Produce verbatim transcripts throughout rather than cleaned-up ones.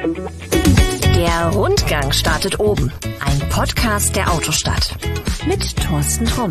Der Rundgang startet oben. Ein Podcast der Autostadt. Mit Thorsten Tromm.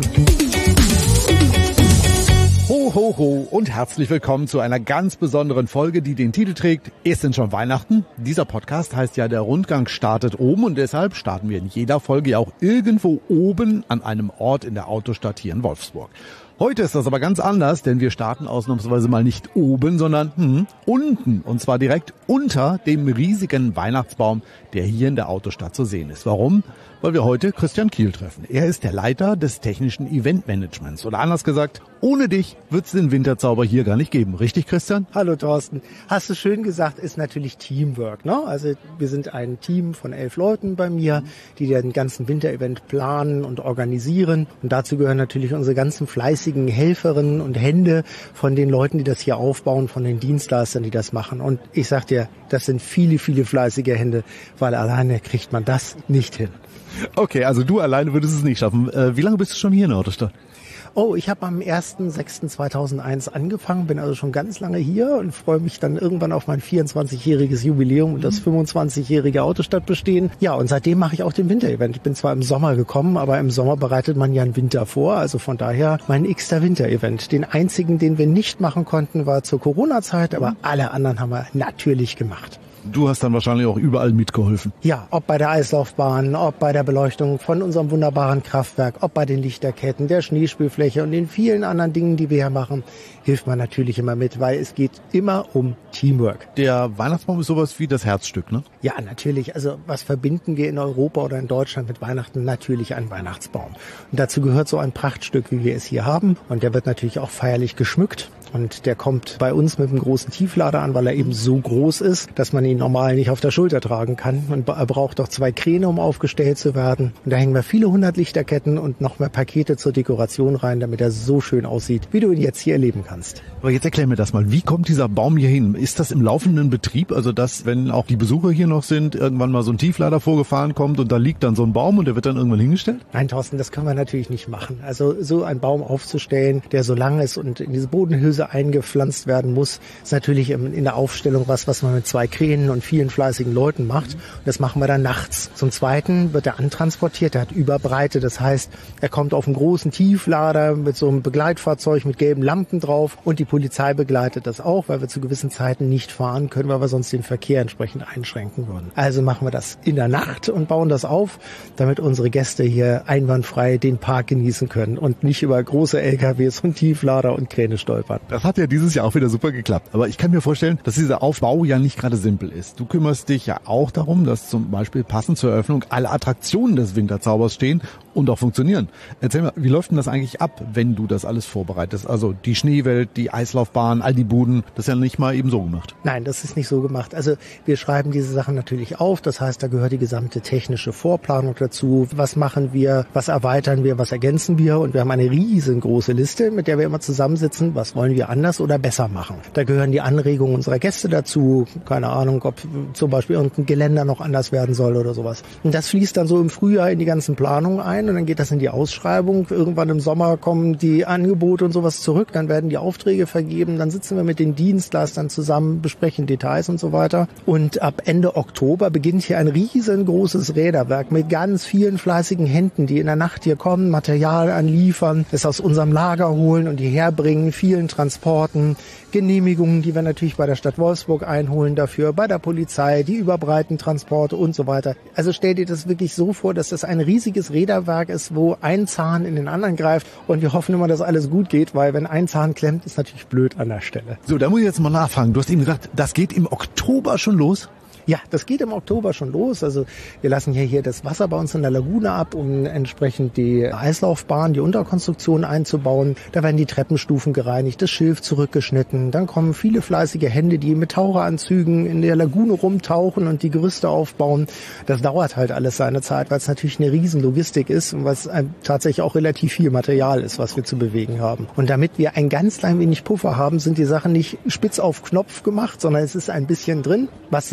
Ho, ho, ho und herzlich willkommen zu einer ganz besonderen Folge, die den Titel trägt, ist denn schon Weihnachten? Dieser Podcast heißt ja, der Rundgang startet oben und deshalb starten wir in jeder Folge ja auch irgendwo oben an einem Ort in der Autostadt hier in Wolfsburg. Heute ist das aber ganz anders, denn wir starten ausnahmsweise mal nicht oben, sondern hm, unten. Und zwar direkt unter dem riesigen Weihnachtsbaum, der hier in der Autostadt zu sehen ist. Warum? Weil wir heute Christian Kiel treffen. Er ist der Leiter des technischen Eventmanagements. Oder anders gesagt, ohne dich wird es den Winterzauber hier gar nicht geben. Richtig, Christian? Hallo Thorsten. Hast du schön gesagt, ist natürlich Teamwork, ne? Also wir sind ein Team von elf Leuten bei mir, die den ganzen Winterevent planen und organisieren. Und dazu gehören natürlich unsere ganzen fleißigen Helferinnen und Hände von den Leuten, die das hier aufbauen, von den Dienstleistern, die das machen. Und ich sag dir, das sind viele, viele fleißige Hände, weil alleine kriegt man das nicht hin. Okay, also du alleine würdest es nicht schaffen. Äh, wie lange bist du schon hier in der Autostadt? Oh, ich habe am ersten sechsten zweitausendeins angefangen, bin also schon ganz lange hier und freue mich dann irgendwann auf mein vierundzwanzigjähriges Jubiläum und das fünfundzwanzigjährige Autostadtbestehen. Ja, und seitdem mache ich auch den Winterevent. Ich bin zwar im Sommer gekommen, aber im Sommer bereitet man ja einen Winter vor. Also von daher mein x-ter Winterevent. Den einzigen, den wir nicht machen konnten, war zur Corona-Zeit, aber alle anderen haben wir natürlich gemacht. Du hast dann wahrscheinlich auch überall mitgeholfen. Ja, ob bei der Eislaufbahn, ob bei der Beleuchtung von unserem wunderbaren Kraftwerk, ob bei den Lichterketten, der Schneespielfläche und den vielen anderen Dingen, die wir hier machen, hilft man natürlich immer mit, weil es geht immer um Teamwork. Der Weihnachtsbaum ist sowas wie das Herzstück, ne? Ja, natürlich. Also was verbinden wir in Europa oder in Deutschland mit Weihnachten? Natürlich ein Weihnachtsbaum. Und dazu gehört so ein Prachtstück, wie wir es hier haben. Und der wird natürlich auch feierlich geschmückt. Und der kommt bei uns mit einem großen Tieflader an, weil er eben so groß ist, dass man ihn normal nicht auf der Schulter tragen kann. Und er braucht auch zwei Kräne, um aufgestellt zu werden. Und da hängen wir viele hundert Lichterketten und noch mehr Pakete zur Dekoration rein, damit er so schön aussieht, wie du ihn jetzt hier erleben kannst. Aber jetzt erklär mir das mal. Wie kommt dieser Baum hier hin? Ist das im laufenden Betrieb? Also dass, wenn auch die Besucher hier noch sind, irgendwann mal so ein Tieflader vorgefahren kommt und da liegt dann so ein Baum und der wird dann irgendwann hingestellt? Nein, Thorsten, das können wir natürlich nicht machen. Also so einen Baum aufzustellen, der so lang ist und in diese Bodenhülse eingepflanzt werden muss, ist natürlich in der Aufstellung was, was man mit zwei Kränen und vielen fleißigen Leuten macht. Und das machen wir dann nachts. Zum Zweiten wird er antransportiert, der hat Überbreite. Das heißt, er kommt auf einen großen Tieflader mit so einem Begleitfahrzeug mit gelben Lampen drauf und die Polizei begleitet das auch, weil wir zu gewissen Zeiten nicht fahren können, weil wir sonst den Verkehr entsprechend einschränken würden. Also machen wir das in der Nacht und bauen das auf, damit unsere Gäste hier einwandfrei den Park genießen können und nicht über große L K Ws und Tieflader und Kräne stolpern. Das hat ja dieses Jahr auch wieder super geklappt. Aber ich kann mir vorstellen, dass dieser Aufbau ja nicht gerade simpel ist. Du kümmerst dich ja auch darum, dass zum Beispiel passend zur Eröffnung alle Attraktionen des Winterzaubers stehen und auch funktionieren. Erzähl mal, wie läuft denn das eigentlich ab, wenn du das alles vorbereitest? Also die Schneewelt, die Eislaufbahn, all die Buden, das ist ja nicht mal eben so gemacht. Nein, das ist nicht so gemacht. Also wir schreiben diese Sachen natürlich auf. Das heißt, da gehört die gesamte technische Vorplanung dazu. Was machen wir, was erweitern wir, was ergänzen wir? Und wir haben eine riesengroße Liste, mit der wir immer zusammensitzen. Was wollen wir anders oder besser machen? Da gehören die Anregungen unserer Gäste dazu. Keine Ahnung, ob zum Beispiel irgendein Geländer noch anders werden soll oder sowas. Und das fließt dann so im Frühjahr in die ganzen Planungen ein und dann geht das in die Ausschreibung. Irgendwann im Sommer kommen die Angebote und sowas zurück. Dann werden die Aufträge vergeben. Dann sitzen wir mit den Dienstleistern zusammen, besprechen Details und so weiter. Und ab Ende Oktober beginnt hier ein riesengroßes Räderwerk mit ganz vielen fleißigen Händen, die in der Nacht hier kommen, Material anliefern, es aus unserem Lager holen und hierher bringen, vielen Transporten, Genehmigungen, die wir natürlich bei der Stadt Wolfsburg einholen dafür, bei der Polizei, die Überbreitentransporte und so weiter. Also stell dir das wirklich so vor, dass das ein riesiges Räderwerk ist, wo ein Zahn in den anderen greift und wir hoffen immer, dass alles gut geht, weil wenn ein Zahn klemmt, ist natürlich blöd an der Stelle. So, da muss ich jetzt mal nachfragen. Du hast eben gesagt, das geht im Oktober schon los? Ja, das geht im Oktober schon los. Also wir lassen hier, hier das Wasser bei uns in der Lagune ab, um entsprechend die Eislaufbahn, die Unterkonstruktion einzubauen. Da werden die Treppenstufen gereinigt, das Schilf zurückgeschnitten. Dann kommen viele fleißige Hände, die mit Taucheranzügen in der Lagune rumtauchen und die Gerüste aufbauen. Das dauert halt alles seine Zeit, weil es natürlich eine Riesenlogistik ist und weil es tatsächlich auch relativ viel Material ist, was wir zu bewegen haben. Und damit wir ein ganz klein wenig Puffer haben, sind die Sachen nicht spitz auf Knopf gemacht, sondern es ist ein bisschen drin, was jetzt zum Beispiel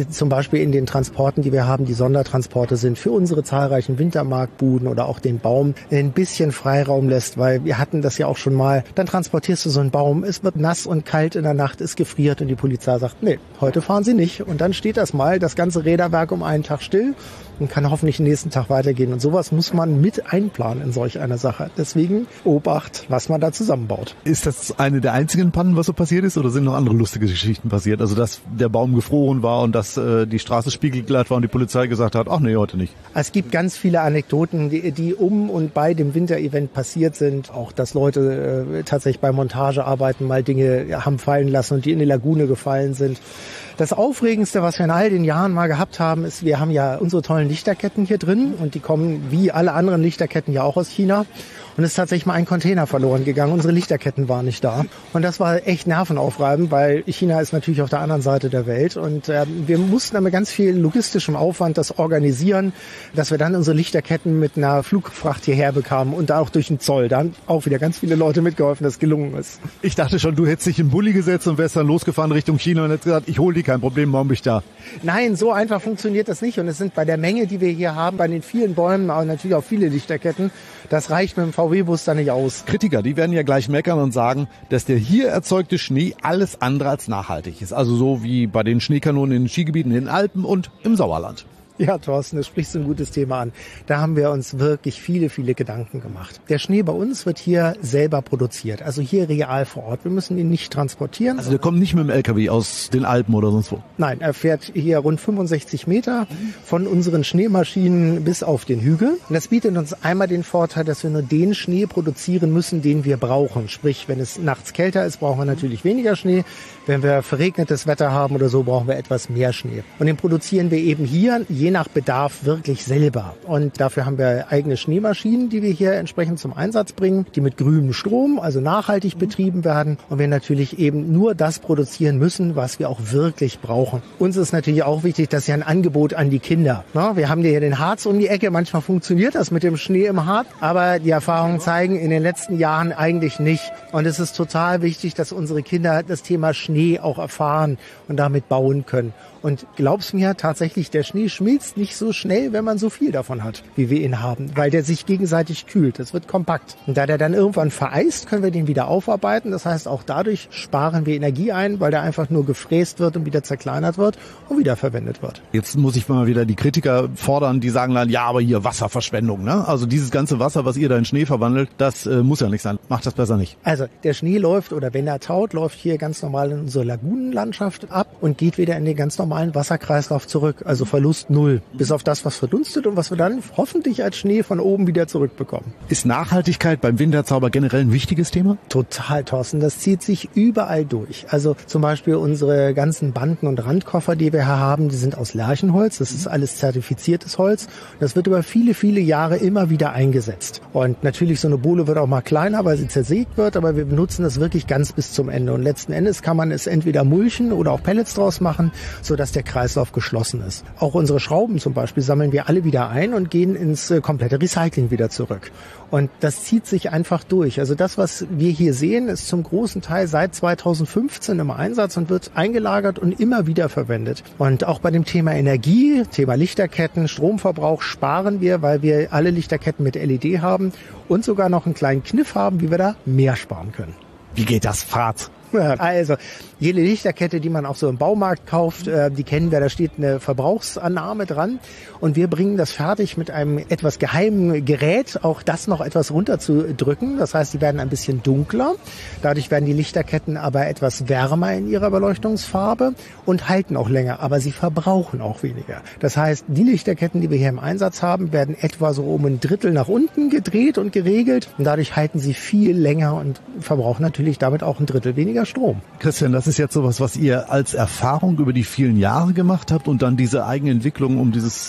Beispiel in den Transporten, die wir haben, die Sondertransporte sind für unsere zahlreichen Wintermarktbuden oder auch den Baum ein bisschen Freiraum lässt, weil wir hatten das ja auch schon mal. Dann transportierst du so einen Baum, es wird nass und kalt in der Nacht, es gefriert und die Polizei sagt, nee, heute fahren Sie nicht. Und dann steht das mal, das ganze Räderwerk um einen Tag still und kann hoffentlich den nächsten Tag weitergehen. Und sowas muss man mit einplanen in solch einer Sache. Deswegen Obacht, was man da zusammenbaut. Ist das eine der einzigen Pannen, was so passiert ist, oder sind noch andere lustige Geschichten passiert? Also, dass der Baum gefroren war und dass äh, die Straße spiegelglatt war und die Polizei gesagt hat, ach nee, heute nicht. Es gibt ganz viele Anekdoten, die, die um und bei dem Winterevent passiert sind. Auch, dass Leute äh, tatsächlich bei Montagearbeiten mal Dinge haben fallen lassen und die in die Lagune gefallen sind. Das Aufregendste, was wir in all den Jahren mal gehabt haben, ist, wir haben ja unsere tollen Lichterketten hier drin und die kommen wie alle anderen Lichterketten ja auch aus China. Und es ist tatsächlich mal ein Container verloren gegangen. Unsere Lichterketten waren nicht da. Und das war echt nervenaufreibend, weil China ist natürlich auf der anderen Seite der Welt. Und äh, wir mussten dann mit ganz viel logistischem Aufwand das organisieren, dass wir dann unsere Lichterketten mit einer Flugfracht hierher bekamen und da auch durch den Zoll. Da haben auch wieder ganz viele Leute mitgeholfen, dass es gelungen ist. Ich dachte schon, du hättest dich im Bulli gesetzt und wärst dann losgefahren Richtung China und hättest gesagt, ich hole die, kein Problem, morgen bin ich da. Nein, so einfach funktioniert das nicht. Und es sind bei der Menge, die wir hier haben, bei den vielen Bäumen, aber natürlich auch viele Lichterketten, das reicht mit dem V W-Bus da nicht aus. Kritiker, die werden ja gleich meckern und sagen, dass der hier erzeugte Schnee alles andere als nachhaltig ist. Also so wie bei den Schneekanonen in den Skigebieten in den Alpen und im Sauerland. Ja, Thorsten, das sprichst du ein gutes Thema an. Da haben wir uns wirklich viele, viele Gedanken gemacht. Der Schnee bei uns wird hier selber produziert, also hier real vor Ort. Wir müssen ihn nicht transportieren. Also der kommt nicht mit dem L K W aus den Alpen oder sonst wo? Nein, er fährt hier rund fünfundsechzig Meter von unseren Schneemaschinen bis auf den Hügel. Und das bietet uns einmal den Vorteil, dass wir nur den Schnee produzieren müssen, den wir brauchen. Sprich, wenn es nachts kälter ist, brauchen wir natürlich weniger Schnee. Wenn wir verregnetes Wetter haben oder so, brauchen wir etwas mehr Schnee. Und den produzieren wir eben hier, je nach Bedarf, wirklich selber. Und dafür haben wir eigene Schneemaschinen, die wir hier entsprechend zum Einsatz bringen, die mit grünem Strom, also nachhaltig betrieben werden. Und wir natürlich eben nur das produzieren müssen, was wir auch wirklich brauchen. Uns ist natürlich auch wichtig, dass ja ein Angebot an die Kinder. Na, wir haben hier den Harz um die Ecke. Manchmal funktioniert das mit dem Schnee im Harz. Aber die Erfahrungen zeigen in den letzten Jahren eigentlich nicht. Und es ist total wichtig, dass unsere Kinder das Thema Schnee auch erfahren und damit bauen können. Und glaub's mir, tatsächlich, der Schnee schmilzt nicht so schnell, wenn man so viel davon hat, wie wir ihn haben, weil der sich gegenseitig kühlt. Das wird kompakt. Und da der dann irgendwann vereist, können wir den wieder aufarbeiten. Das heißt, auch dadurch sparen wir Energie ein, weil der einfach nur gefräst wird und wieder zerkleinert wird und wieder verwendet wird. Jetzt muss ich mal wieder die Kritiker fordern, die sagen dann, ja, aber hier Wasserverschwendung, ne? Also dieses ganze Wasser, was ihr da in Schnee verwandelt, das äh, muss ja nicht sein. Macht das besser nicht. Also der Schnee läuft, oder wenn er taut, läuft hier ganz normal in unsere Lagunenlandschaft ab und geht wieder in den ganz normalen Wasserkreislauf zurück, also Verlust null, bis auf das, was verdunstet und was wir dann hoffentlich als Schnee von oben wieder zurückbekommen. Ist Nachhaltigkeit beim Winterzauber generell ein wichtiges Thema? Total, Thorsten, das zieht sich überall durch. Also zum Beispiel unsere ganzen Banden und Randkoffer, die wir hier haben, die sind aus Lärchenholz, das ist alles zertifiziertes Holz. Das wird über viele, viele Jahre immer wieder eingesetzt. Und natürlich, so eine Bohle wird auch mal kleiner, weil sie zersägt wird, aber wir benutzen das wirklich ganz bis zum Ende. Und letzten Endes kann man es entweder mulchen oder auch Pellets draus machen, sodass der Kreislauf geschlossen ist. Auch unsere Schrauben zum Beispiel sammeln wir alle wieder ein und gehen ins äh, komplette Recycling wieder zurück. Und das zieht sich einfach durch. Also das, was wir hier sehen, ist zum großen Teil seit zweitausendfünfzehn im Einsatz und wird eingelagert und immer wieder verwendet. Und auch bei dem Thema Energie, Thema Lichterketten, Stromverbrauch sparen wir, weil wir alle Lichterketten mit L E D haben und sogar noch einen kleinen Kniff haben, wie wir da mehr sparen können. Wie geht das? Fahrt? Also jede Lichterkette, die man auch so im Baumarkt kauft, äh, die kennen wir, da steht eine Verbrauchsannahme dran und wir bringen das fertig mit einem etwas geheimen Gerät, auch das noch etwas runterzudrücken. Das heißt, die werden ein bisschen dunkler. Dadurch werden die Lichterketten aber etwas wärmer in ihrer Beleuchtungsfarbe und halten auch länger, aber sie verbrauchen auch weniger. Das heißt, die Lichterketten, die wir hier im Einsatz haben, werden etwa so um ein Drittel nach unten gedreht und geregelt und dadurch halten sie viel länger und verbrauchen natürlich damit auch ein Drittel weniger Strom. Christian, das ist jetzt sowas, was ihr als Erfahrung über die vielen Jahre gemacht habt und dann diese Eigenentwicklung, um dieses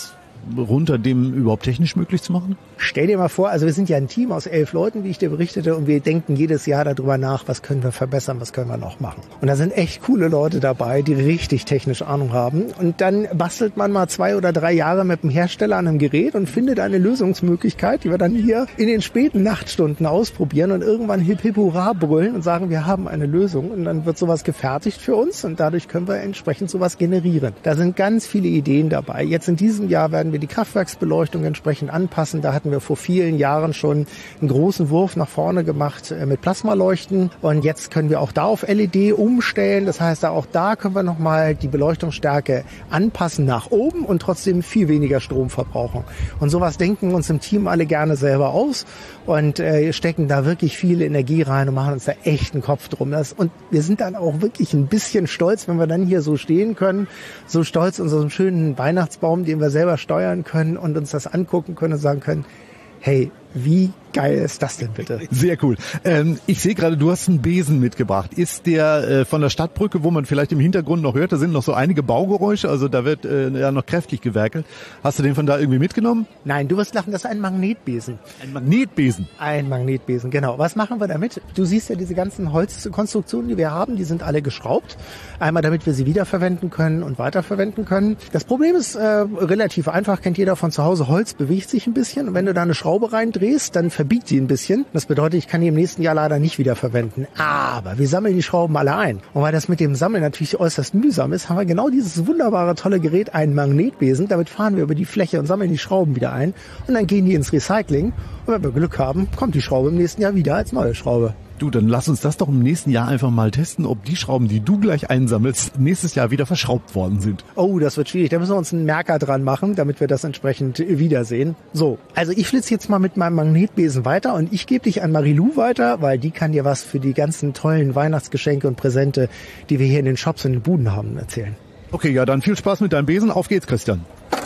runter, dem überhaupt technisch möglich zu machen? Stell dir mal vor, also wir sind ja ein Team aus elf Leuten, wie ich dir berichtete, und wir denken jedes Jahr darüber nach, was können wir verbessern, was können wir noch machen. Und da sind echt coole Leute dabei, die richtig technisch Ahnung haben. Und dann bastelt man mal zwei oder drei Jahre mit dem Hersteller an einem Gerät und findet eine Lösungsmöglichkeit, die wir dann hier in den späten Nachtstunden ausprobieren und irgendwann hip hip hurra brüllen und sagen, wir haben eine Lösung. Und dann wird sowas gefertigt für uns und dadurch können wir entsprechend sowas generieren. Da sind ganz viele Ideen dabei. Jetzt in diesem Jahr werden wir die Kraftwerksbeleuchtung entsprechend anpassen. Da hatten wir vor vielen Jahren schon einen großen Wurf nach vorne gemacht mit Plasmaleuchten und jetzt können wir auch da auf L E D umstellen. Das heißt, auch da können wir nochmal die Beleuchtungsstärke anpassen nach oben und trotzdem viel weniger Strom verbrauchen. Und sowas denken uns im Team alle gerne selber aus und äh, stecken da wirklich viel Energie rein und machen uns da echt einen Kopf drum. Das, und wir sind dann auch wirklich ein bisschen stolz, wenn wir dann hier so stehen können, so stolz unserem schönen Weihnachtsbaum, den wir selber steuern können und uns das angucken können und sagen können, hey, wie geil ist das denn bitte? Sehr cool. Ähm, ich sehe gerade, du hast einen Besen mitgebracht. Ist der äh, von der Stadtbrücke, wo man vielleicht im Hintergrund noch hört, da sind noch so einige Baugeräusche, also da wird äh, ja noch kräftig gewerkelt. Hast du den von da irgendwie mitgenommen? Nein, du wirst lachen, das ist ein Magnetbesen. Ein Magnetbesen? Ein Magnetbesen, genau. Was machen wir damit? Du siehst ja diese ganzen Holzkonstruktionen, die wir haben, die sind alle geschraubt. Einmal, damit wir sie wiederverwenden können und weiterverwenden können. Das Problem ist äh, relativ einfach, kennt jeder von zu Hause. Holz bewegt sich ein bisschen und wenn du da eine Schraube reindrehst, dann verbiegt die ein bisschen. Das bedeutet, ich kann die im nächsten Jahr leider nicht wiederverwenden. Aber wir sammeln die Schrauben alle ein. Und weil das mit dem Sammeln natürlich äußerst mühsam ist, haben wir genau dieses wunderbare, tolle Gerät, einen Magnetbesen. Damit fahren wir über die Fläche und sammeln die Schrauben wieder ein. Und dann gehen die ins Recycling. Und wenn wir Glück haben, kommt die Schraube im nächsten Jahr wieder als neue Schraube. Du, dann lass uns das doch im nächsten Jahr einfach mal testen, ob die Schrauben, die du gleich einsammelst, nächstes Jahr wieder verschraubt worden sind. Oh, das wird schwierig. Da müssen wir uns einen Merker dran machen, damit wir das entsprechend wiedersehen. So, also ich flitze jetzt mal mit meinem Magnetbesen weiter und ich gebe dich an Marilou weiter, weil die kann dir was für die ganzen tollen Weihnachtsgeschenke und Präsente, die wir hier in den Shops und den Buden haben, erzählen. Okay, ja, dann viel Spaß mit deinem Besen. Auf geht's, Christian.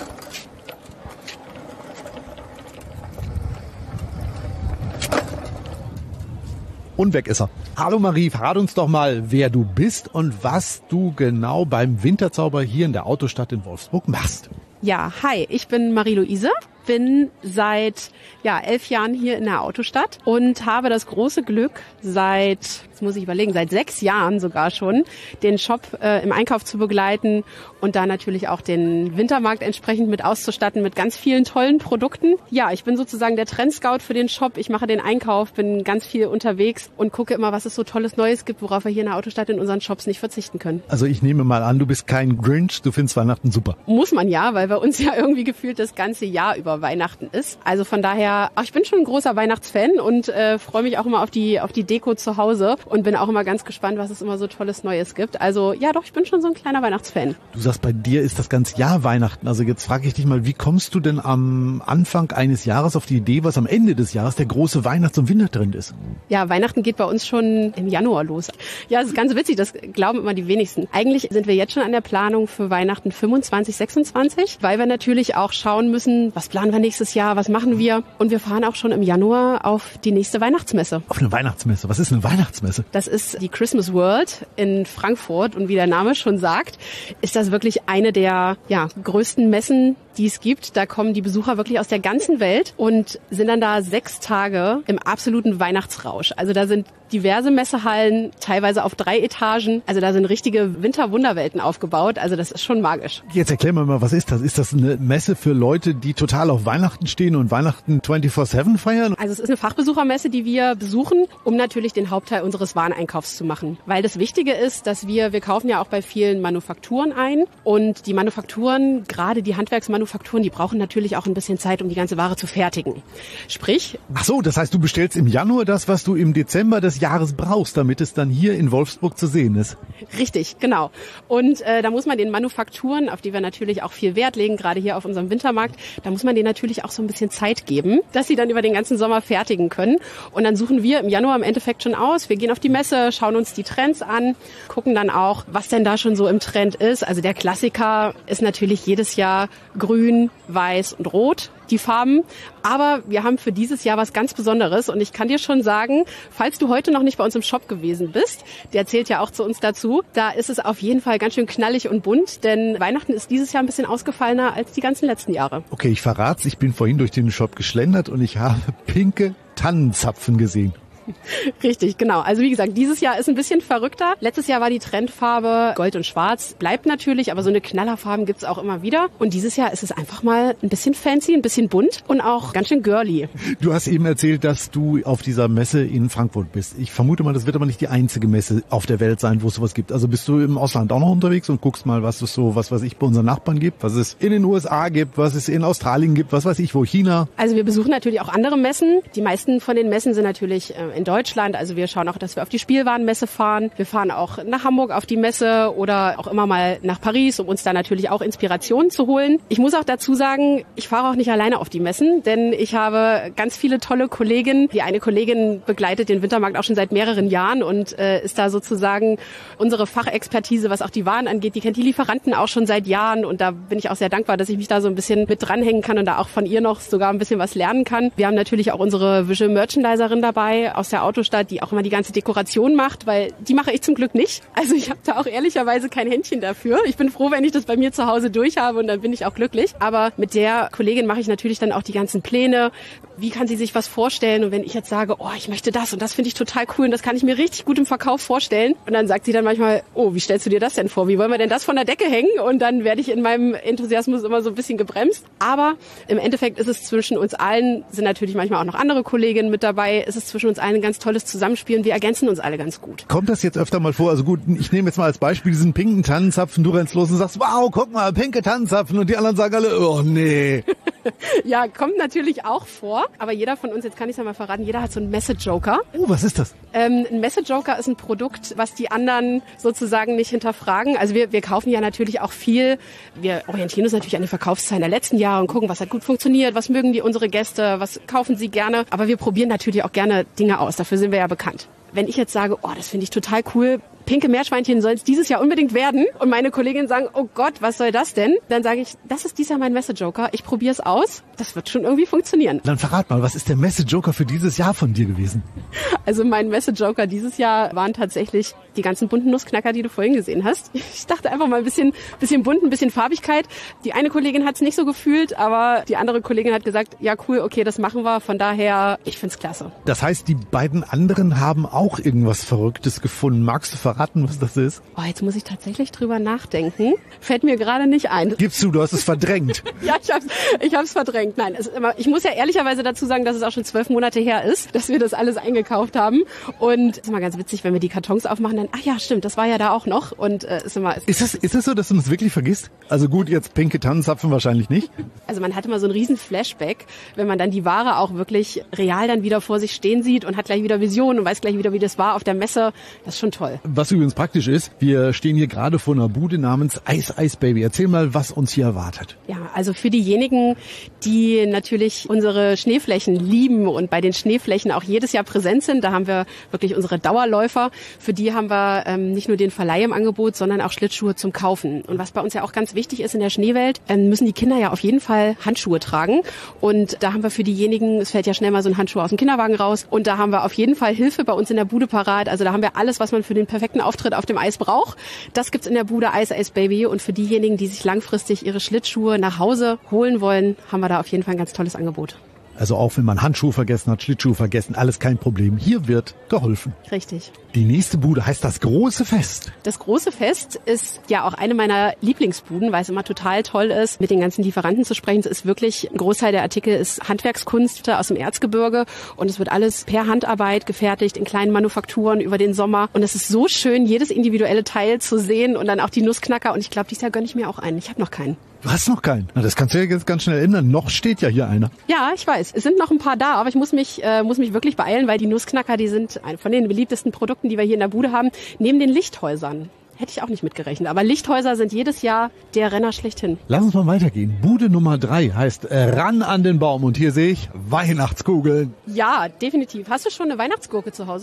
Und weg ist er. Hallo Marie, verrat uns doch mal, wer du bist und was du genau beim Winterzauber hier in der Autostadt in Wolfsburg machst. Ja, hi, ich bin Marie-Luise, bin seit ja, elf Jahren hier in der Autostadt und habe das große Glück, seit, jetzt muss ich überlegen, seit sechs Jahren sogar schon, den Shop äh, im Einkauf zu begleiten und da natürlich auch den Wintermarkt entsprechend mit auszustatten mit ganz vielen tollen Produkten. Ja, ich bin sozusagen der Trendscout für den Shop. Ich mache den Einkauf, bin ganz viel unterwegs und gucke immer, was es so Tolles Neues gibt, worauf wir hier in der Autostadt in unseren Shops nicht verzichten können. Also ich nehme mal an, du bist kein Grinch, du findest Weihnachten super. Muss man ja, weil bei uns ja irgendwie gefühlt das ganze Jahr über Weihnachten ist. Also von daher, ach, ich bin schon ein großer Weihnachtsfan und äh, freue mich auch immer auf die auf die Deko zu Hause und bin auch immer ganz gespannt, was es immer so Tolles Neues gibt. Also ja, doch, ich bin schon so ein kleiner Weihnachtsfan. Du sagst, bei dir ist das ganze Jahr Weihnachten. Also jetzt frage ich dich mal, wie kommst du denn am Anfang eines Jahres auf die Idee, was am Ende des Jahres der große Weihnachts- und Wintertrend ist? Ja, Weihnachten geht bei uns schon im Januar los. Ja, das ist ganz witzig, das glauben immer die wenigsten. Eigentlich sind wir jetzt schon an der Planung für Weihnachten fünfundzwanzig, sechsundzwanzig, weil wir natürlich auch schauen müssen, was planen wir nächstes Jahr, was machen wir? Und wir fahren auch schon im Januar auf die nächste Weihnachtsmesse. Auf eine Weihnachtsmesse? Was ist eine Weihnachtsmesse? Das ist die Christmas World in Frankfurt und wie der Name schon sagt, ist das wirklich eine der ja, größten Messen, die es gibt. Da kommen die Besucher wirklich aus der ganzen Welt und sind dann da sechs Tage im absoluten Weihnachtsrausch. Also da sind diverse Messehallen, teilweise auf drei Etagen. Also da sind richtige Winterwunderwelten aufgebaut. Also das ist schon magisch. Jetzt erklär mir mal, was ist das? Ist das eine Messe für Leute, die total auf Weihnachten stehen und Weihnachten vierundzwanzig sieben feiern? Also es ist eine Fachbesuchermesse, die wir besuchen, um natürlich den Hauptteil unseres Wareneinkaufs zu machen. Weil das Wichtige ist, dass wir, wir kaufen ja auch bei vielen Manufakturen ein und die Manufakturen, gerade die Handwerksmanufakturen, die brauchen natürlich auch ein bisschen Zeit, um die ganze Ware zu fertigen. Sprich... Ach so, das heißt, du bestellst im Januar das, was du im Dezember des Jahres brauchst, damit es dann hier in Wolfsburg zu sehen ist. Richtig, genau. Und äh, da muss man den Manufakturen, auf die wir natürlich auch viel Wert legen, gerade hier auf unserem Wintermarkt, da muss man denen natürlich auch so ein bisschen Zeit geben, dass sie dann über den ganzen Sommer fertigen können. Und dann suchen wir im Januar im Endeffekt schon aus. Wir gehen auf die Messe, schauen uns die Trends an, gucken dann auch, was denn da schon so im Trend ist. Also der Klassiker ist natürlich jedes Jahr grün grün, weiß und rot, die Farben. Aber wir haben für dieses Jahr was ganz Besonderes und ich kann dir schon sagen, falls du heute noch nicht bei uns im Shop gewesen bist, der zählt ja auch zu uns dazu, da ist es auf jeden Fall ganz schön knallig und bunt, denn Weihnachten ist dieses Jahr ein bisschen ausgefallener als die ganzen letzten Jahre. Okay, ich verrat's, ich bin vorhin durch den Shop geschlendert und ich habe pinke Tannenzapfen gesehen. Richtig, genau. Also wie gesagt, dieses Jahr ist ein bisschen verrückter. Letztes Jahr war die Trendfarbe Gold und Schwarz. Bleibt natürlich, aber so eine Knallerfarben gibt's auch immer wieder. Und dieses Jahr ist es einfach mal ein bisschen fancy, ein bisschen bunt und auch ganz schön girly. Du hast eben erzählt, dass du auf dieser Messe in Frankfurt bist. Ich vermute mal, das wird aber nicht die einzige Messe auf der Welt sein, wo es sowas gibt. Also bist du im Ausland auch noch unterwegs und guckst mal, was es so, was weiß ich, bei unseren Nachbarn gibt, was es in den U S A gibt, was es in Australien gibt, was weiß ich, wo, China. Also wir besuchen natürlich auch andere Messen. Die meisten von den Messen sind natürlich in Deutschland. Also wir schauen auch, dass wir auf die Spielwarenmesse fahren. Wir fahren auch nach Hamburg auf die Messe oder auch immer mal nach Paris, um uns da natürlich auch Inspirationen zu holen. Ich muss auch dazu sagen, ich fahre auch nicht alleine auf die Messen, denn ich habe ganz viele tolle Kolleginnen. Die eine Kollegin begleitet den Wintermarkt auch schon seit mehreren Jahren und äh, ist da sozusagen unsere Fachexpertise, was auch die Waren angeht. Die kennt die Lieferanten auch schon seit Jahren und da bin ich auch sehr dankbar, dass ich mich da so ein bisschen mit dranhängen kann und da auch von ihr noch sogar ein bisschen was lernen kann. Wir haben natürlich auch unsere Visual Merchandiserin dabei aus der Autostadt, die auch immer die ganze Dekoration macht, weil die mache ich zum Glück nicht. Also ich habe da auch ehrlicherweise kein Händchen dafür. Ich bin froh, wenn ich das bei mir zu Hause durch habe und dann bin ich auch glücklich. Aber mit der Kollegin mache ich natürlich dann auch die ganzen Pläne. Wie kann sie sich was vorstellen? Und wenn ich jetzt sage, oh, ich möchte das und das finde ich total cool und das kann ich mir richtig gut im Verkauf vorstellen. Und dann sagt sie dann manchmal, oh, wie stellst du dir das denn vor? Wie wollen wir denn das von der Decke hängen? Und dann werde ich in meinem Enthusiasmus immer so ein bisschen gebremst. Aber im Endeffekt ist es zwischen uns allen, sind natürlich manchmal auch noch andere Kolleginnen mit dabei, ist es zwischen uns allen ein ganz tolles Zusammenspielen. Wir ergänzen uns alle ganz gut. Kommt das jetzt öfter mal vor? Also gut, ich nehme jetzt mal als Beispiel diesen pinken Tannenzapfen. Du rennst los und sagst, wow, guck mal, pinke Tannenzapfen. Und die anderen sagen alle, oh nee. Ja, kommt natürlich auch vor. Aber jeder von uns, jetzt kann ich es ja mal verraten, jeder hat so einen Messe-Joker. Oh, was ist das? Ähm, ein Messe-Joker ist ein Produkt, was die anderen sozusagen nicht hinterfragen. Also wir, wir kaufen ja natürlich auch viel. Wir orientieren uns natürlich an den Verkaufszahlen der letzten Jahre und gucken, was hat gut funktioniert, was mögen die unsere Gäste, was kaufen sie gerne. Aber wir probieren natürlich auch gerne Dinge aus. Dafür sind wir ja bekannt. Wenn ich jetzt sage, oh, das finde ich total cool, pinke Meerschweinchen soll es dieses Jahr unbedingt werden und meine Kolleginnen sagen, oh Gott, was soll das denn? Dann sage ich, das ist dieses Jahr mein Messe-Joker, ich probiere es aus, das wird schon irgendwie funktionieren. Dann verrat mal, was ist der Messe-Joker für dieses Jahr von dir gewesen? Also mein Messe-Joker dieses Jahr waren tatsächlich die ganzen bunten Nussknacker, die du vorhin gesehen hast. Ich dachte einfach mal ein bisschen, bisschen bunt, ein bisschen Farbigkeit. Die eine Kollegin hat es nicht so gefühlt, aber die andere Kollegin hat gesagt, ja cool, okay, das machen wir. Von daher, ich find's klasse. Das heißt, die beiden anderen haben auch irgendwas Verrücktes gefunden. Magst du verraten, was das ist? Oh, jetzt muss ich tatsächlich drüber nachdenken. Fällt mir gerade nicht ein. Gibst du, du hast es verdrängt. Ja, ich hab's, ich hab's verdrängt. Nein, es ist immer, ich muss ja ehrlicherweise dazu sagen, dass es auch schon zwölf Monate her ist, dass wir das alles eingekauft haben. Und es ist immer ganz witzig, wenn wir die Kartons aufmachen, dann, ach ja, stimmt, das war ja da auch noch. Und äh, ist immer. Ist das, ist das so, dass du das wirklich vergisst? Also gut, jetzt pinke Tannenzapfen wahrscheinlich nicht. Also man hat immer so einen riesen Flashback, wenn man dann die Ware auch wirklich real dann wieder vor sich stehen sieht und hat gleich wieder Visionen und weiß gleich wieder, wie das war auf der Messe. Das ist schon toll. Was übrigens praktisch ist, wir stehen hier gerade vor einer Bude namens Ice Ice Baby. Erzähl mal, was uns hier erwartet. Ja, also für diejenigen, die natürlich unsere Schneeflächen lieben und bei den Schneeflächen auch jedes Jahr präsent sind, da haben wir wirklich unsere Dauerläufer. Für die haben wir ähm, nicht nur den Verleih im Angebot, sondern auch Schlittschuhe zum Kaufen. Und was bei uns ja auch ganz wichtig ist in der Schneewelt, ähm, müssen die Kinder ja auf jeden Fall Handschuhe tragen. Und da haben wir für diejenigen, es fällt ja schnell mal so ein Handschuh aus dem Kinderwagen raus, und da haben wir auf jeden Fall Hilfe bei uns in der Bude parat. Also da haben wir alles, was man für den perfekten Auftritt auf dem Eis braucht. Das gibt's in der Bude Ice Ice Baby. Und für diejenigen, die sich langfristig ihre Schlittschuhe nach Hause holen wollen, haben wir da auf jeden Fall ein ganz tolles Angebot. Also auch wenn man Handschuhe vergessen hat, Schlittschuhe vergessen, alles kein Problem. Hier wird geholfen. Richtig. Die nächste Bude heißt das Große Fest. Das Große Fest ist ja auch eine meiner Lieblingsbuden, weil es immer total toll ist, mit den ganzen Lieferanten zu sprechen. Es ist wirklich, ein Großteil der Artikel ist Handwerkskunst aus dem Erzgebirge und es wird alles per Handarbeit gefertigt in kleinen Manufakturen über den Sommer. Und es ist so schön, jedes individuelle Teil zu sehen und dann auch die Nussknacker. Und ich glaube, dieses Jahr gönne ich mir auch einen. Ich habe noch keinen. Du hast noch keinen. Na, das kannst du ja jetzt ganz schnell ändern. Noch steht ja hier einer. Ja, ich weiß. Es sind noch ein paar da, aber ich muss mich, äh, muss mich wirklich beeilen, weil die Nussknacker, die sind ein von den beliebtesten Produkten, die wir hier in der Bude haben, neben den Lichthäusern. Hätte ich auch nicht mitgerechnet. Aber Lichthäuser sind jedes Jahr der Renner schlechthin. Lass uns mal weitergehen. Bude Nummer drei heißt äh, Ran an den Baum. Und hier sehe ich Weihnachtskugeln. Ja, definitiv. Hast du schon eine Weihnachtsgurke zu Hause?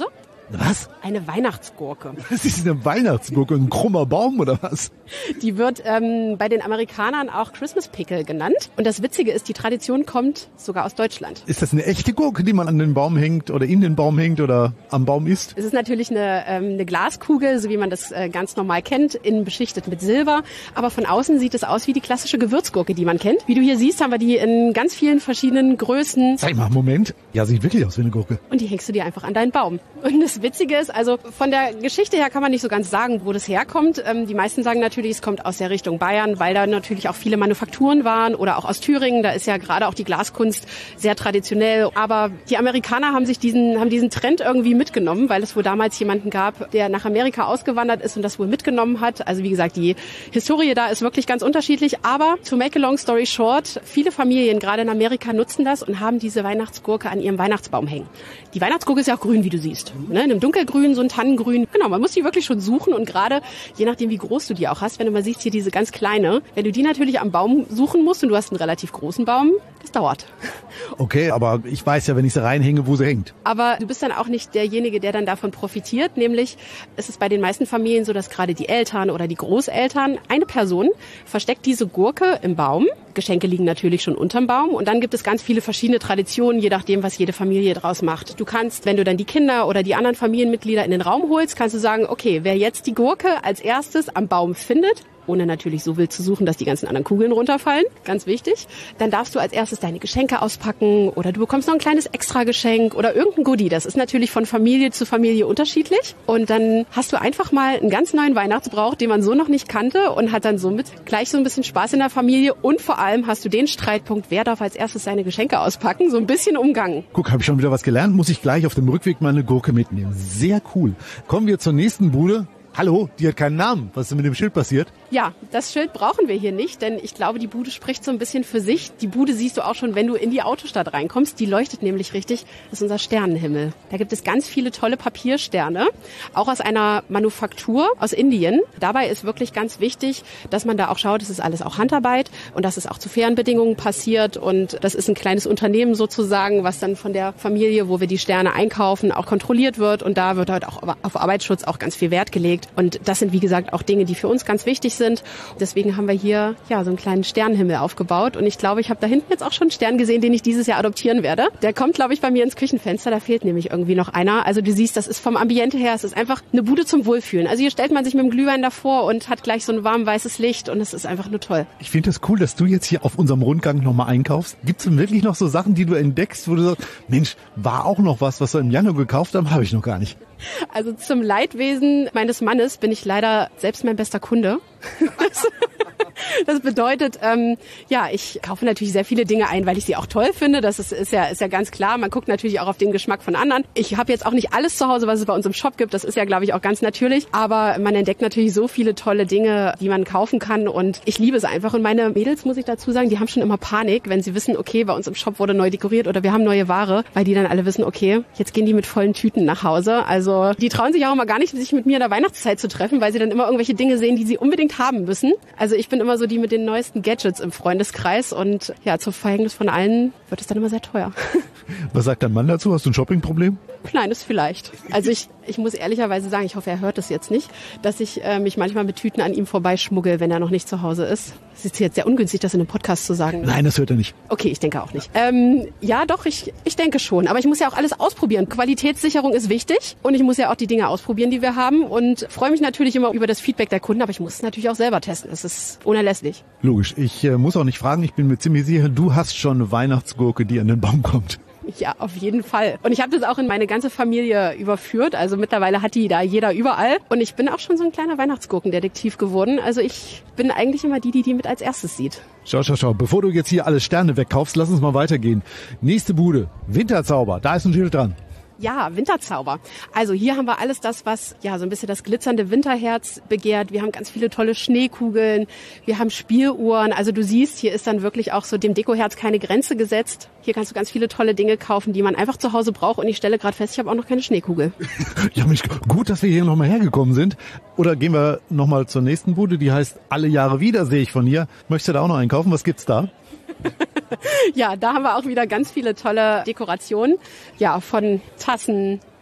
Was? Eine Weihnachtsgurke. Das ist eine Weihnachtsgurke, ein krummer Baum oder was? Die wird ähm, bei den Amerikanern auch Christmas Pickle genannt. Und das Witzige ist, die Tradition kommt sogar aus Deutschland. Ist das eine echte Gurke, die man an den Baum hängt oder in den Baum hängt oder am Baum isst? Es ist natürlich eine, ähm, eine Glaskugel, so wie man das äh, ganz normal kennt, innen beschichtet mit Silber. Aber von außen sieht es aus wie die klassische Gewürzgurke, die man kennt. Wie du hier siehst, haben wir die in ganz vielen verschiedenen Größen. Zeig mal, Moment. Ja, sieht wirklich aus wie eine Gurke. Und die hängst du dir einfach an deinen Baum. Und das Witzige ist, also von der Geschichte her kann man nicht so ganz sagen, wo das herkommt. Ähm, die meisten sagen natürlich, es kommt aus der Richtung Bayern, weil da natürlich auch viele Manufakturen waren oder auch aus Thüringen. Da ist ja gerade auch die Glaskunst sehr traditionell. Aber die Amerikaner haben sich diesen, haben diesen Trend irgendwie mitgenommen, weil es wohl damals jemanden gab, der nach Amerika ausgewandert ist und das wohl mitgenommen hat. Also wie gesagt, die Historie da ist wirklich ganz unterschiedlich. Aber to make a long story short, viele Familien gerade in Amerika nutzen das und haben diese Weihnachtsgurke an ihrem Weihnachtsbaum hängen. Die Weihnachtsgurke ist ja auch grün, wie du siehst. Ne? In einem dunkelgrün, so ein Tannengrün. Genau, man muss die wirklich schon suchen und gerade, je nachdem wie groß du die auch hast, wenn du mal siehst, hier diese ganz kleine, wenn du die natürlich am Baum suchen musst und du hast einen relativ großen Baum, das dauert. Okay, aber ich weiß ja, wenn ich sie reinhänge, wo sie hängt. Aber du bist dann auch nicht derjenige, der dann davon profitiert, nämlich es ist bei den meisten Familien so, dass gerade die Eltern oder die Großeltern, eine Person versteckt diese Gurke im Baum. Geschenke liegen natürlich schon unterm Baum und dann gibt es ganz viele verschiedene Traditionen, je nachdem, was jede Familie draus macht. Du kannst, wenn du dann die Kinder oder die anderen Familienmitglieder in den Raum holst, kannst du sagen, okay, wer jetzt die Gurke als erstes am Baum findet, ohne natürlich so wild zu suchen, dass die ganzen anderen Kugeln runterfallen, ganz wichtig, dann darfst du als erstes deine Geschenke auspacken oder du bekommst noch ein kleines Extrageschenk oder irgendein Goodie. Das ist natürlich von Familie zu Familie unterschiedlich und dann hast du einfach mal einen ganz neuen Weihnachtsbrauch, den man so noch nicht kannte und hat dann somit gleich so ein bisschen Spaß in der Familie und vor allem hast du den Streitpunkt, wer darf als erstes seine Geschenke auspacken, so ein bisschen umgangen. Guck, habe ich schon wieder was gelernt, muss ich gleich auf dem Rückweg mal eine Gurke mitnehmen. Sehr cool. Kommen wir zur nächsten Bude. Hallo, die hat keinen Namen. Was ist mit dem Schild passiert? Ja, das Schild brauchen wir hier nicht, denn ich glaube, die Bude spricht so ein bisschen für sich. Die Bude siehst du auch schon, wenn du in die Autostadt reinkommst. Die leuchtet nämlich richtig. Das ist unser Sternenhimmel. Da gibt es ganz viele tolle Papiersterne, auch aus einer Manufaktur aus Indien. Dabei ist wirklich ganz wichtig, dass man da auch schaut, das ist alles auch Handarbeit und dass es auch zu fairen Bedingungen passiert. Und das ist ein kleines Unternehmen sozusagen, was dann von der Familie, wo wir die Sterne einkaufen, auch kontrolliert wird. Und da wird halt auch auf Arbeitsschutz auch ganz viel Wert gelegt. Und das sind, wie gesagt, auch Dinge, die für uns ganz wichtig sind. Deswegen haben wir hier ja so einen kleinen Sternenhimmel aufgebaut. Und ich glaube, ich habe da hinten jetzt auch schon einen Stern gesehen, den ich dieses Jahr adoptieren werde. Der kommt, glaube ich, bei mir ins Küchenfenster. Da fehlt nämlich irgendwie noch einer. Also du siehst, das ist vom Ambiente her, es ist einfach eine Bude zum Wohlfühlen. Also hier stellt man sich mit dem Glühwein davor und hat gleich so ein warm weißes Licht. Und es ist einfach nur toll. Ich finde das cool, dass du jetzt hier auf unserem Rundgang nochmal einkaufst. Gibt es denn wirklich noch so Sachen, die du entdeckst, wo du sagst, Mensch, war auch noch was, was wir im Januar gekauft haben, habe ich noch gar nicht. Also zum Leidwesen meines Mannes bin ich leider selbst mein bester Kunde. Das bedeutet, ähm, ja, ich kaufe natürlich sehr viele Dinge ein, weil ich sie auch toll finde. Das ist, ist, ja, ist ja ganz klar. Man guckt natürlich auch auf den Geschmack von anderen. Ich habe jetzt auch nicht alles zu Hause, was es bei uns im Shop gibt. Das ist ja, glaube ich, auch ganz natürlich. Aber man entdeckt natürlich so viele tolle Dinge, die man kaufen kann. Und ich liebe es einfach. Und meine Mädels, muss ich dazu sagen, die haben schon immer Panik, wenn sie wissen, okay, bei uns im Shop wurde neu dekoriert oder wir haben neue Ware, weil die dann alle wissen, okay, jetzt gehen die mit vollen Tüten nach Hause. Also die trauen sich auch immer gar nicht, sich mit mir in der Weihnachtszeit zu treffen, weil sie dann immer irgendwelche Dinge sehen, die sie unbedingt haben müssen. Also ich bin immer so die mit den neuesten Gadgets im Freundeskreis und ja, zum Verhängnis von allen wird es dann immer sehr teuer. Was sagt dein Mann dazu? Hast du ein Shoppingproblem? Kleines vielleicht. Also ich, ich muss ehrlicherweise sagen, ich hoffe, er hört das jetzt nicht, dass ich äh, mich manchmal mit Tüten an ihm vorbeischmuggel, wenn er noch nicht zu Hause ist. Es ist jetzt sehr ungünstig, das in einem Podcast zu sagen. Nein, das hört er nicht. Okay, ich denke auch nicht. Ähm, ja, doch, ich, ich denke schon. Aber ich muss ja auch alles ausprobieren. Qualitätssicherung ist wichtig und ich muss ja auch die Dinge ausprobieren, die wir haben und freue mich natürlich immer über das Feedback der Kunden, aber ich muss es natürlich auch selber testen. Das ist unerlässlich. Logisch. Ich äh, muss auch nicht fragen, ich bin mir ziemlich sicher, du hast schon eine Weihnachtsgurke, die an den Baum kommt. Ja, auf jeden Fall. Und ich habe das auch in meine ganze Familie überführt. Also mittlerweile hat die da jeder überall. Und ich bin auch schon so ein kleiner Weihnachtsgurkendetektiv geworden. Also ich bin eigentlich immer die, die die mit als erstes sieht. Schau, schau, schau. Bevor du jetzt hier alle Sterne wegkaufst, lass uns mal weitergehen. Nächste Bude. Winterzauber. Da ist ein Schild dran. Ja, Winterzauber. Also hier haben wir alles das, was ja so ein bisschen das glitzernde Winterherz begehrt. Wir haben ganz viele tolle Schneekugeln, wir haben Spieluhren. Also du siehst, hier ist dann wirklich auch so dem Dekoherz keine Grenze gesetzt. Hier kannst du ganz viele tolle Dinge kaufen, die man einfach zu Hause braucht. Und ich stelle gerade fest, ich habe auch noch keine Schneekugel. Ja, Mensch, gut, dass wir hier nochmal hergekommen sind. Oder gehen wir nochmal zur nächsten Bude, die heißt Alle Jahre wieder, sehe ich von hier. Möchtest du da auch noch einkaufen? Was gibt's da? Ja, da haben wir auch wieder ganz viele tolle Dekorationen. Ja, von Tassen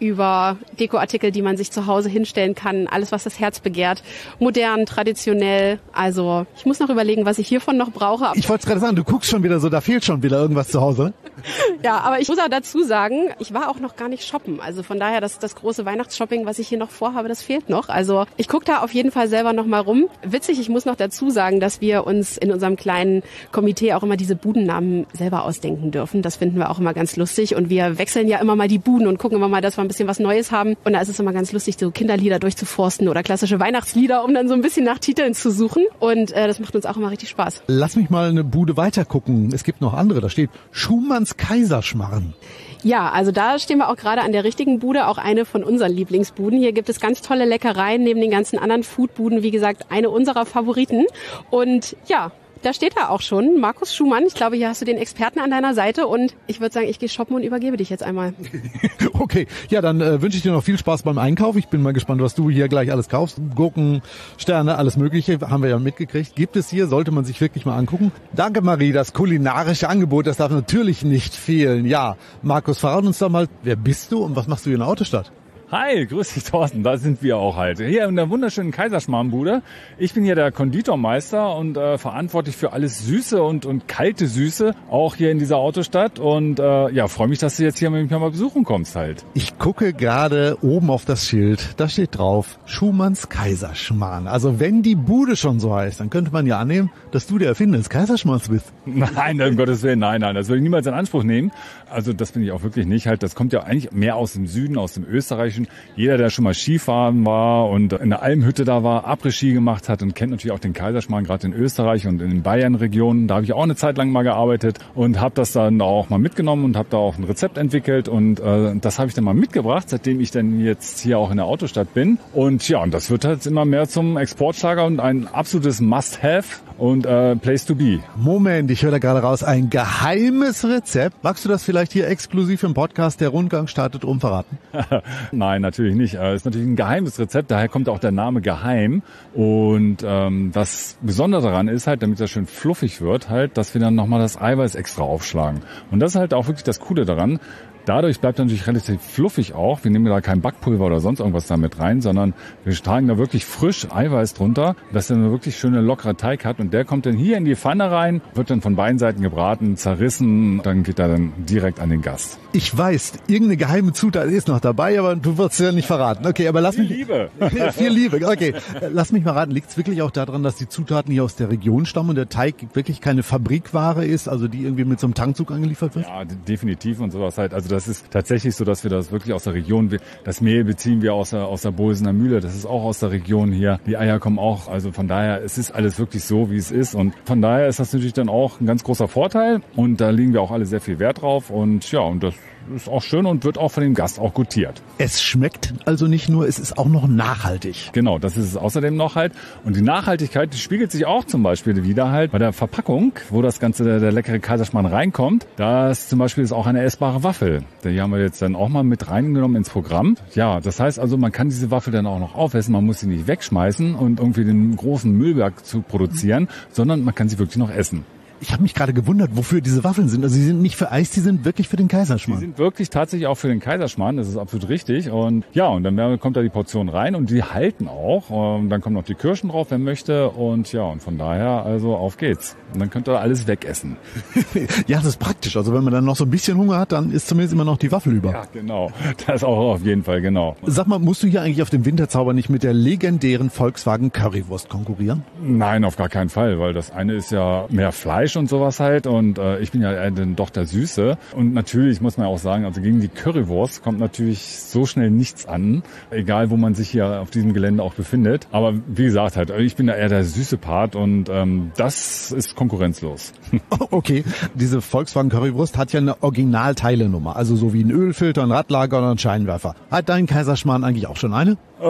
über Dekoartikel, die man sich zu Hause hinstellen kann. Alles, was das Herz begehrt. Modern, traditionell. Also ich muss noch überlegen, was ich hiervon noch brauche. Ich wollte gerade sagen, du guckst schon wieder so, da fehlt schon wieder irgendwas zu Hause. Ja, aber ich muss auch dazu sagen, ich war auch noch gar nicht shoppen. Also von daher, das, das große Weihnachtsshopping, was ich hier noch vorhabe, das fehlt noch. Also ich gucke da auf jeden Fall selber noch mal rum. Witzig, ich muss noch dazu sagen, dass wir uns in unserem kleinen Komitee auch immer diese Budennamen selber ausdenken dürfen. Das finden wir auch immer ganz lustig. Und wir wechseln ja immer mal die Buden und gucken immer mal, dass wir ein bisschen was Neues haben. Und da ist es immer ganz lustig, so Kinderlieder durchzuforsten oder klassische Weihnachtslieder, um dann so ein bisschen nach Titeln zu suchen. Und äh, das macht uns auch immer richtig Spaß. Lass mich mal eine Bude weiter gucken. Es gibt noch andere. Da steht Schumanns Kaiserschmarrn. Ja, also da stehen wir auch gerade an der richtigen Bude, auch eine von unseren Lieblingsbuden. Hier gibt es ganz tolle Leckereien neben den ganzen anderen Foodbuden. Wie gesagt, eine unserer Favoriten. Und ja, da steht er auch schon, Markus Schumann. Ich glaube, hier hast du den Experten an deiner Seite und ich würde sagen, ich gehe shoppen und übergebe dich jetzt einmal. Okay, ja, dann äh, wünsche ich dir noch viel Spaß beim Einkauf. Ich bin mal gespannt, was du hier gleich alles kaufst. Gurken, Sterne, alles Mögliche haben wir ja mitgekriegt. Gibt es hier, sollte man sich wirklich mal angucken. Danke, Marie, das kulinarische Angebot, das darf natürlich nicht fehlen. Ja, Markus, verrat uns doch mal, wer bist du und was machst du hier in der Autostadt? Hi, grüß dich Thorsten, da sind wir auch halt. Hier in der wunderschönen Kaiserschmarrnbude. Ich bin hier der Konditormeister und äh, verantwortlich für alles Süße und, und kalte Süße, auch hier in dieser Autostadt. Und äh, ja, freue mich, dass du jetzt hier mit mir mal besuchen kommst halt. Ich gucke gerade oben auf das Schild, da steht drauf, Schumanns Kaiserschmarrn. Also wenn die Bude schon so heißt, dann könnte man ja annehmen, dass du der Erfinder des Kaiserschmarrns bist. Nein, um Gottes Willen, nein, nein, das würde ich niemals in Anspruch nehmen. Also das bin ich auch wirklich nicht halt. Das kommt ja eigentlich mehr aus dem Süden, aus dem Österreichischen. Jeder, der schon mal Skifahren war und in der Almhütte da war, Après-Ski gemacht hat und kennt natürlich auch den Kaiserschmarrn, gerade in Österreich und in den Bayern-Regionen. Da habe ich auch eine Zeit lang mal gearbeitet und habe das dann auch mal mitgenommen und habe da auch ein Rezept entwickelt und äh, das habe ich dann mal mitgebracht, seitdem ich dann jetzt hier auch in der Autostadt bin. Und ja, und das wird halt immer mehr zum Exportschlager und ein absolutes Must-Have und äh, Place to be. Moment, ich höre da gerade raus, ein geheimes Rezept. Magst du das vielleicht hier exklusiv im Podcast Der Rundgang startet um verraten? Nein, natürlich nicht. Es ist natürlich ein geheimes Rezept, daher kommt auch der Name geheim. Und ähm, das Besondere daran ist halt, damit das schön fluffig wird, halt, dass wir dann nochmal das Eiweiß extra aufschlagen. Und das ist halt auch wirklich das Coole daran. Dadurch bleibt er natürlich relativ fluffig auch. Wir nehmen da kein Backpulver oder sonst irgendwas da mit rein, sondern wir schlagen da wirklich frisch Eiweiß drunter, dass er eine wirklich schöne lockere Teig hat. Und der kommt dann hier in die Pfanne rein, wird dann von beiden Seiten gebraten, zerrissen, dann geht er dann direkt an den Gast. Ich weiß, irgendeine geheime Zutat ist noch dabei, aber du wirst es ja nicht verraten. Okay, aber lass viel mich... Liebe. Viel Liebe, okay. Lass mich mal raten, liegt es wirklich auch daran, dass die Zutaten hier aus der Region stammen und der Teig wirklich keine Fabrikware ist, also die irgendwie mit so einem Tankzug angeliefert wird? Ja, definitiv und sowas halt. Also das ist tatsächlich so, dass wir das wirklich aus der Region, das Mehl beziehen wir aus der, aus der Bosener Mühle, das ist auch aus der Region hier. Die Eier kommen auch, also von daher, es ist alles wirklich so, wie es ist und von daher ist das natürlich dann auch ein ganz großer Vorteil und da legen wir auch alle sehr viel Wert drauf und ja, und das ist auch schön und wird auch von dem Gast auch gutiert. Es schmeckt also nicht nur, es ist auch noch nachhaltig. Genau, das ist es außerdem noch halt. Und die Nachhaltigkeit, die spiegelt sich auch zum Beispiel wieder halt bei der Verpackung, wo das Ganze, der, der leckere Kaiserschmarrn reinkommt. Da ist zum Beispiel ist auch eine essbare Waffel. Die haben wir jetzt dann auch mal mit reingenommen ins Programm. Ja, das heißt also, man kann diese Waffel dann auch noch aufessen. Man muss sie nicht wegschmeißen und irgendwie den großen Müllberg zu produzieren, sondern man kann sie wirklich noch essen. Ich habe mich gerade gewundert, wofür diese Waffeln sind. Also sie sind nicht für Eis, die sind wirklich für den Kaiserschmarrn. Die sind wirklich tatsächlich auch für den Kaiserschmarrn, das ist absolut richtig. Und ja, und dann kommt da die Portion rein und die halten auch. Und dann kommen noch die Kirschen drauf, wer möchte. Und ja, und von daher, also auf geht's. Und dann könnt ihr alles wegessen. Ja, das ist praktisch. Also wenn man dann noch so ein bisschen Hunger hat, dann ist zumindest immer noch die Waffel über. Ja, genau. Das auch auf jeden Fall, genau. Sag mal, musst du hier eigentlich auf dem Winterzauber nicht mit der legendären Volkswagen Currywurst konkurrieren? Nein, auf gar keinen Fall, weil das eine ist ja mehr Fleisch und sowas halt und äh, ich bin ja äh, doch der Süße und natürlich muss man auch sagen, also gegen die Currywurst kommt natürlich so schnell nichts an, egal wo man sich hier auf diesem Gelände auch befindet, aber wie gesagt halt, ich bin da eher der süße Part und ähm, das ist konkurrenzlos. Okay, diese Volkswagen Currywurst hat ja eine Originalteilenummer, also so wie ein Ölfilter, ein Radlager oder ein Scheinwerfer. Hat dein Kaiserschmarrn eigentlich auch schon eine?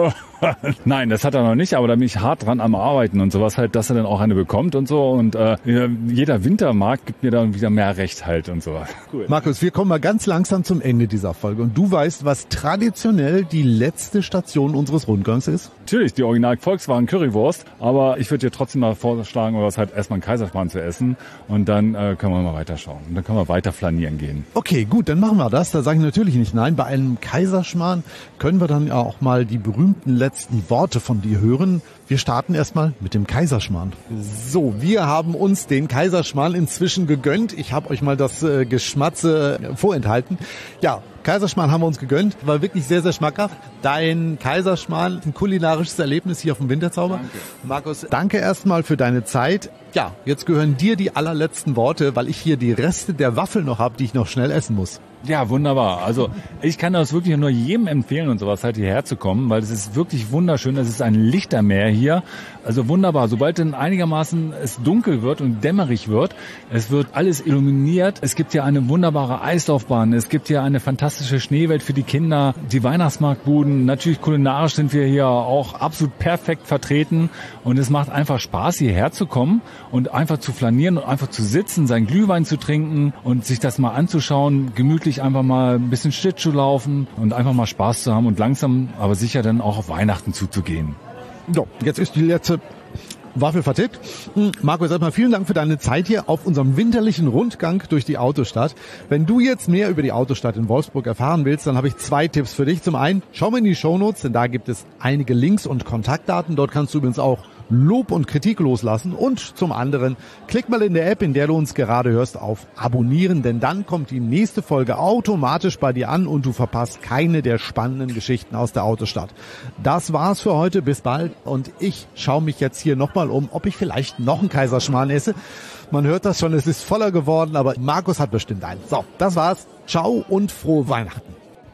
Nein, das hat er noch nicht, aber da bin ich hart dran am Arbeiten und sowas halt, dass er dann auch eine bekommt und so. Und äh, jeder Wintermarkt gibt mir dann wieder mehr Recht halt und sowas. Cool. Markus, wir kommen mal ganz langsam zum Ende dieser Folge. Und du weißt, was traditionell die letzte Station unseres Rundgangs ist? Natürlich, die Original Volkswagen Currywurst. Aber ich würde dir trotzdem mal vorschlagen, oder was halt erstmal einen Kaiserschmarrn zu essen. Und dann äh, können wir mal weiterschauen. Und dann können wir weiter flanieren gehen. Okay, gut, dann machen wir das. Da sage ich natürlich nicht nein. Bei einem Kaiserschmarrn können wir dann ja auch mal die berühmten letzten Worte von dir hören. Wir starten erstmal mit dem Kaiserschmarrn. So, wir haben uns den Kaiserschmarrn inzwischen gegönnt. Ich habe euch mal das äh, Geschmatze äh, vorenthalten. Ja, Kaiserschmarrn haben wir uns gegönnt. War wirklich sehr, sehr schmackhaft. Dein Kaiserschmarrn, ein kulinarisches Erlebnis hier auf dem Winterzauber. Danke. Markus, danke erstmal für deine Zeit. Ja, jetzt gehören dir die allerletzten Worte, weil ich hier die Reste der Waffel noch habe, die ich noch schnell essen muss. Ja, wunderbar. Also ich kann das wirklich nur jedem empfehlen und sowas halt hierher zu kommen, weil es ist wirklich wunderschön. Es ist ein Lichtermeer hier. Also wunderbar. Sobald dann einigermaßen es dunkel wird und dämmerig wird, es wird alles illuminiert. Es gibt hier eine wunderbare Eislaufbahn. Es gibt hier eine fantastische Schneewelt für die Kinder. Die Weihnachtsmarktbuden. Natürlich kulinarisch sind wir hier auch absolut perfekt vertreten. Und es macht einfach Spaß, hierher zu kommen und einfach zu flanieren und einfach zu sitzen, seinen Glühwein zu trinken und sich das mal anzuschauen, gemütlich einfach mal ein bisschen Schlittschuh laufen und einfach mal Spaß zu haben und langsam, aber sicher dann auch auf Weihnachten zuzugehen. So, jetzt ist die letzte Waffel vertickt. Markus, erstmal vielen Dank für deine Zeit hier auf unserem winterlichen Rundgang durch die Autostadt. Wenn du jetzt mehr über die Autostadt in Wolfsburg erfahren willst, dann habe ich zwei Tipps für dich. Zum einen, schau mal in die Shownotes, denn da gibt es einige Links und Kontaktdaten. Dort kannst du übrigens auch Lob und Kritik loslassen. Und zum anderen, klick mal in der App, in der du uns gerade hörst, auf Abonnieren, denn dann kommt die nächste Folge automatisch bei dir an und du verpasst keine der spannenden Geschichten aus der Autostadt. Das war's für heute, bis bald und ich schaue mich jetzt hier nochmal um, ob ich vielleicht noch einen Kaiserschmarrn esse. Man hört das schon, es ist voller geworden, aber Markus hat bestimmt einen. So, das war's. Ciao und frohe Weihnachten.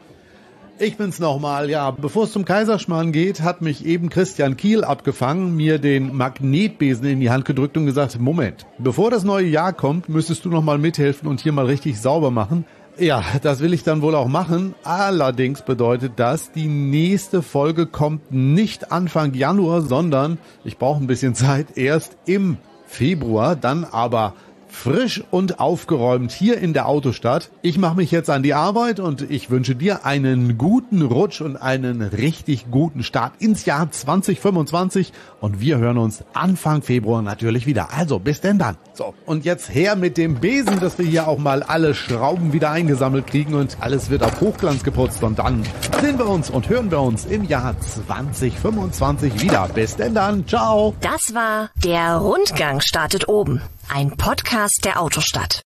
Ich bin's nochmal, ja. Bevor es zum Kaiserschmarrn geht, hat mich eben Christian Kiel abgefangen, mir den Magnetbesen in die Hand gedrückt und gesagt, Moment, bevor das neue Jahr kommt, müsstest du nochmal mithelfen und hier mal richtig sauber machen. Ja, das will ich dann wohl auch machen. Allerdings bedeutet das, die nächste Folge kommt nicht Anfang Januar, sondern, ich brauche ein bisschen Zeit, erst im Februar, dann aber frisch und aufgeräumt hier in der Autostadt. Ich mache mich jetzt an die Arbeit und ich wünsche dir einen guten Rutsch und einen richtig guten Start ins Jahr zwanzig fünfundzwanzig und wir hören uns Anfang Februar natürlich wieder. Also bis denn dann. So, und jetzt her mit dem Besen, dass wir hier auch mal alle Schrauben wieder eingesammelt kriegen und alles wird auf Hochglanz geputzt und dann sehen wir uns und hören wir uns im Jahr zwanzig fünfundzwanzig wieder. Bis denn dann. Ciao. Das war der Rundgang startet oben. Ein Podcast der Autostadt.